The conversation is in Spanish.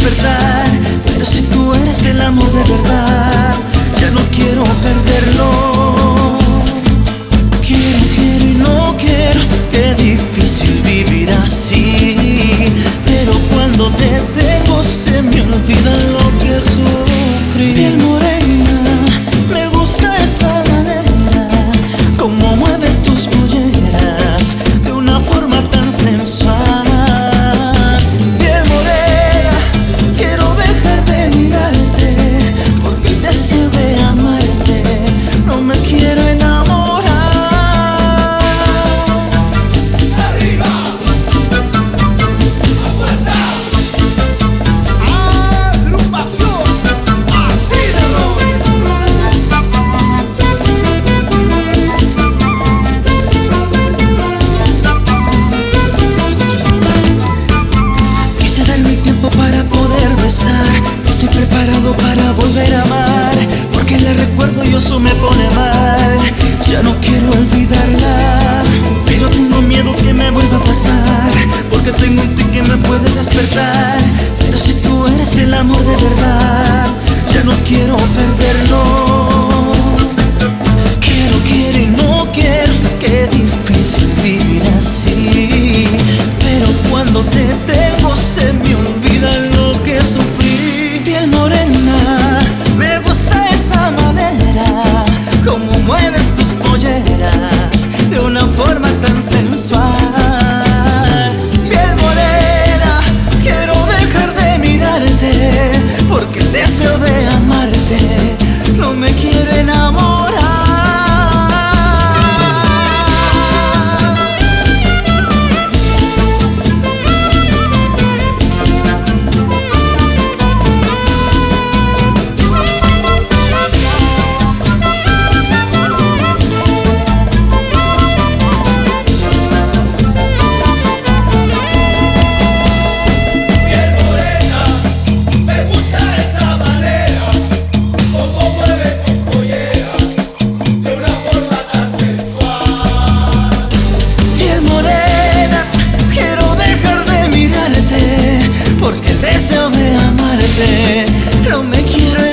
despertar. Pero si tú eres el amor de verdad, ya no quiero perderlo. Quiero y no quiero, qué difícil vivir así. Pero cuando te tengo se me olvida lo que sufrí. Piel morena, me gusta esa manera, como mueves tus polleras de una forma tan sensual. Piel morena, quiero dejar de mirarte, porque el deseo de amarte no me quiero enamorar. ¡Arriba! ¡A fuerza! ¡Agrupación! ¡Así de rock! Quise darme tiempo para poder besar. Estoy preparado para volver a amar, porque le recuerdo y eso me pone mal. Ya no quiero olvidarla, pero tengo miedo que me vuelva a pasar, porque tengo un tic que me puede despertar. Pero si tú eres el amor de verdad, ya no quiero perderlo. Quiero y no quiero, qué difícil vivir así. Pero cuando te tengo se me olvida lo que sufrí. Piel morena, me gusta esa manera, como mueves tus polleras de una forma tan sensual. Piel morena, quiero dejar de mirarte, porque el deseo de amarte no me quiere enamorar. Piel morena, me gusta esa manera, como mueve tus polleras de una forma tan sensual. Piel morena, quiero dejar de mirarte, porque el deseo de amarte no me quiere